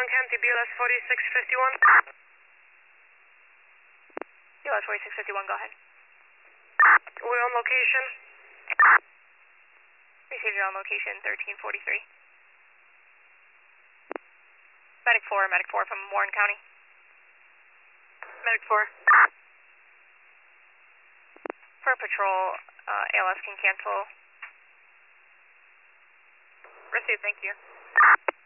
Warren County, BLS 4651. BLS 4651, go ahead. We're on location. Received you on location 1343. Medic 4 from Warren County. Medic 4. For patrol, ALS can cancel. Received, thank you.